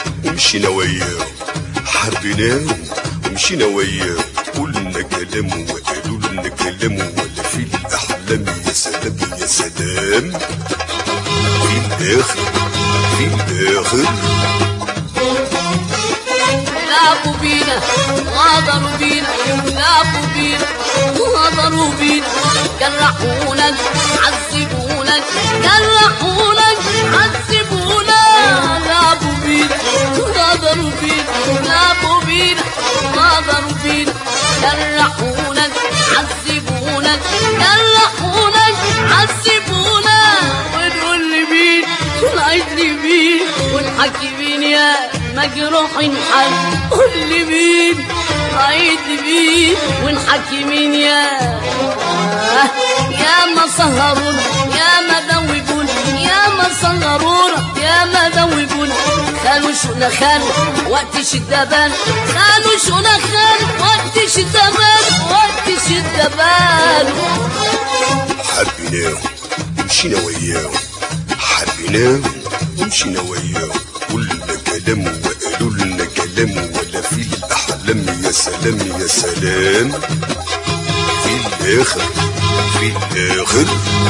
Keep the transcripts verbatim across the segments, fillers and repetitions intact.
ومشينا وياه، حبيناه ومشينا وياه، قلنا كلام وقالوا لنا كلام ولا في الأحلام. يا سلام يا سلام، في الآخر في الآخر لعبوا بينا غدروا بينا، لعبوا بينا غدروا بينا، جرحونا عذبونا، جرحونا عذبونا. لعبوا بينا غدروا بينا، لعبوا بينا غدروا بينا، جرحونا عذبونا، جرحونا عذبونا. ونقول لمين ونعيد لمين ونحكي مين يا مجروحين حل؟ قول لي مين نعيد لمين ونحكي مين يا يا ما سهرونا، يا ما دوبونا، يا ما سهرونا، يا ما دوبونا. خانوا شونا خانوا وقت الشدة بان، خانوا شونا خانوا وقت الشدة بان، وقت الشدة بان. حبيناه ومشينا وياه، حبيناه ومشينا وياه، قلنا كلام وقالوا لنا كلام ولا في الأحلام. يا سلام يا سلام، في الآخر في الآخر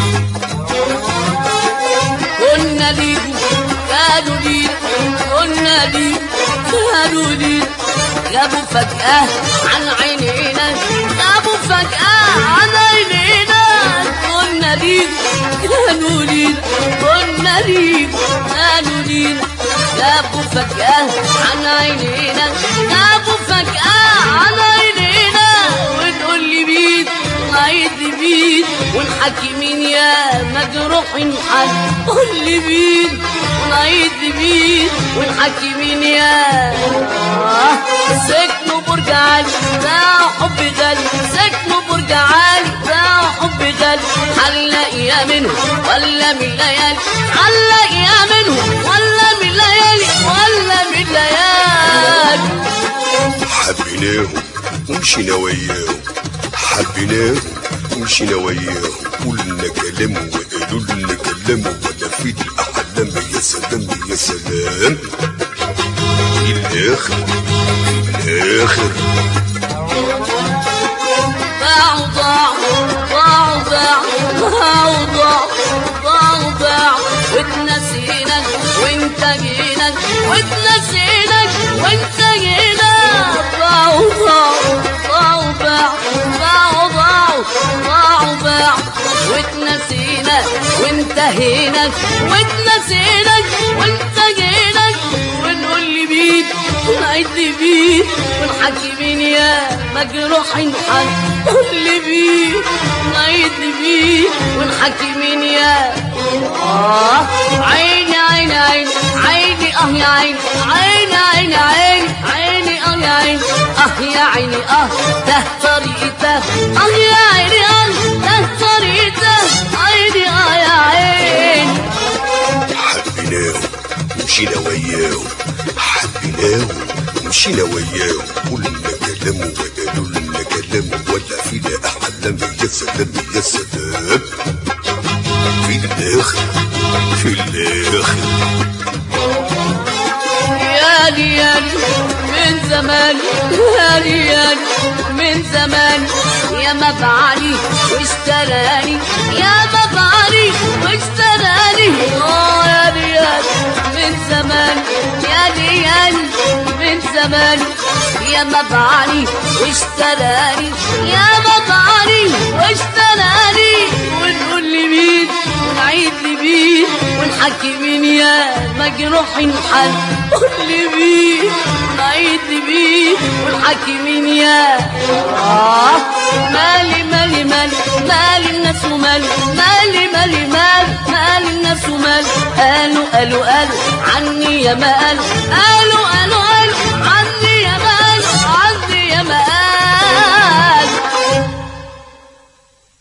قلنا ليكم كانوا لينا، قلنا ليكم كانوا لينا. غابوا فجأة عن عينينا، غابوا فجأة عن عينينا. قلنا ليكم كانوا لينا، قلنا ليكم كانوا لينا. غابوا فجأة عن عينينا، غابوا فجأة عن عينينا. ونقول لي مين نعيد لمين ونحكي مين يا مجروحين حل؟ قول لي مين ونعيد لمين ونحكي مين يا سكنوا برج عالي باعوا حب غالي، سكنوا برج عالي باعوا حب غالي. هنلاقيها منهم ولا من ليالي، هنلاقيها منهم ولا من ليالي، ولا من ليالي. حبيناهم ومشينا وياهم، حبيناهم ومشينا وياهم، قلنا كلام وقالوا لنا كلام ولا في الأحلام. يا سلام يا سلام، في الآخر في الآخر باعوا ضاعوا ضاعوا ضاعوا ضاعوا ضاعوا ضاعوا. واتنسينا وانت جينا، واتنسينا وانت جينا. ضاعوا ضاعوا ضاعوا باعوا، ضاعوا ضاعوا ضاعوا باعوا. واتنسينا وانتهينا، واتنسينا وانتهينا. ونقول لي مين ونعيد لي مين ونحكي مين يا مجروحين حل؟ قول لي مين ونعيد لي مين ونحكي مين يا آه عيني عيني عيني عيني اه يا عيني، عيني عيني عيني عيني اه يا عيني، اه يا عيني اه ده طريقته، اه يا عيني اه ده طريقته، عيني اه يا عيني. حبيناهم ومشينا وياهم، حبيناهم ومشينا وياهم، قلنا كلام وقالوا لنا كلام ولا فينا أحلام. يا سلام يا سلام، في الآخر في الآخر. يالي يالي من زمان، يالي يالي من زمان. يا مبعلي واشتراني، يا مبعلي واشتراني. اه يالي يالي من زمان، يالي يالي من زمان. يا مبعلي واشتراني، يا مبعلي واشتراني. ونقول لي مين ونعيد لي مين ونحكي مين يا مجروحين حل؟ قول لي مين ونعيد لي مين ونحكي مين يا آه مالي مالي مالي مالي الناس ومالي، مالي مالي مالي مالي الناس ومالي. قالوا قالوا قالوا عني يا ما قالوا